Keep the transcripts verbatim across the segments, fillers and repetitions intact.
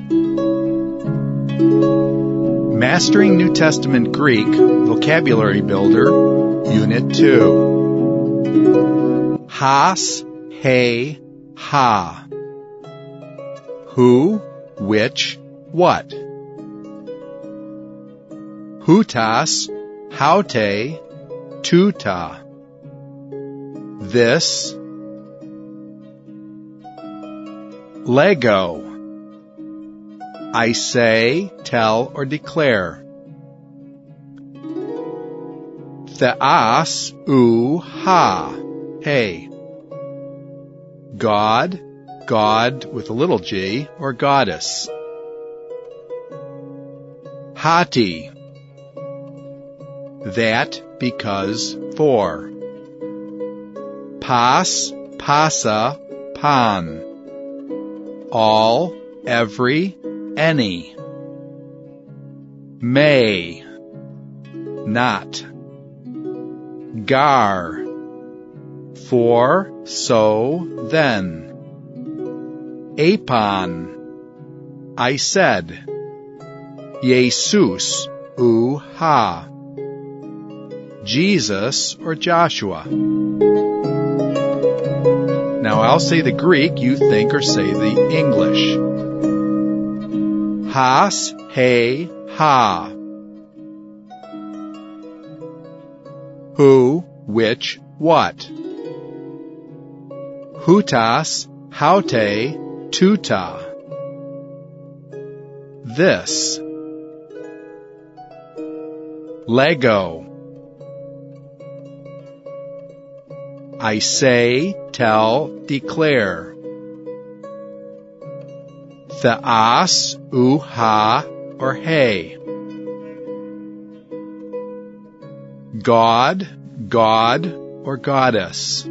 Mastering New Testament Greek Vocabulary Builder, Unit two. Has, he, ha. Who, which, what. Hutas, haute, tuta. This. Lego. I say, tell, or declare. Theas, u, ha, hey. God, God with a little g, or goddess. Hati, that, because, for. Pas, pasa, pan. All, every, any. May, not. Gar, for, so, then. Apon, I said. Jesus, u, ha. Jesus or Joshua. Now I'll say the Greek, you think or say the English. Has, he, ha. Who, which, what. Hutas, haute, tuta. This. Lego. I say, tell, declare. Theas, u, ha, or he. God, God, or goddess.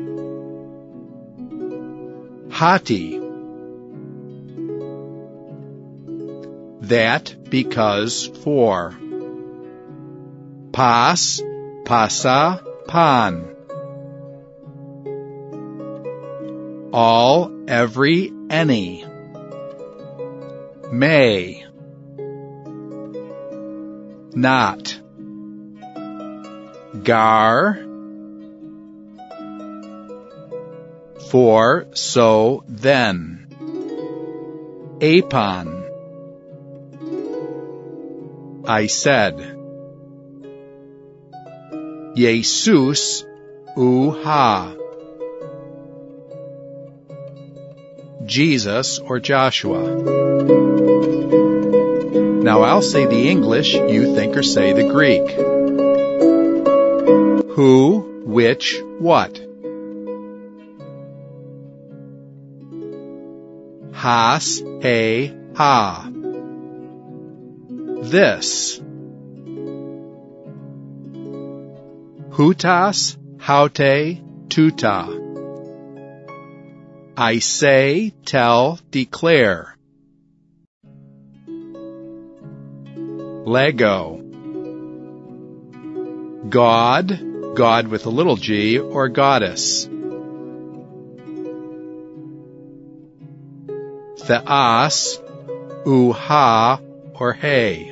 Hati. That, because, for. Pas, pasa, pan. All, every, any. May. Not. Gar. For, so, then. Apon. I said. Jesus, u, ha. Jesus or Joshua. Now I'll say the English, you think or say the Greek. Who, which, what. Has, he, ha. This. Hutas, haute, tuta. I say, tell, declare. Lego. God, God with a little g, or goddess. Theas, u, ha, or he.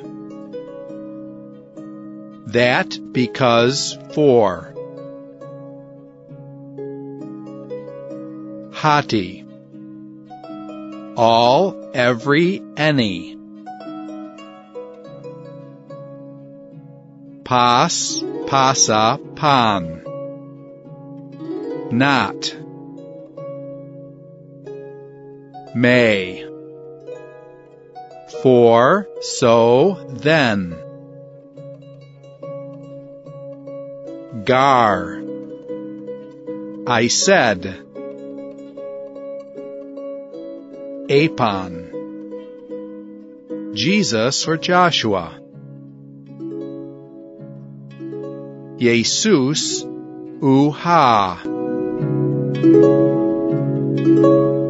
That, because, for. Hati. All, every, any. Pas, pasa, pan. Not. May. For, so, then. Gar. I said. Apon. Jesus or Joshua. Jesus, u, ha.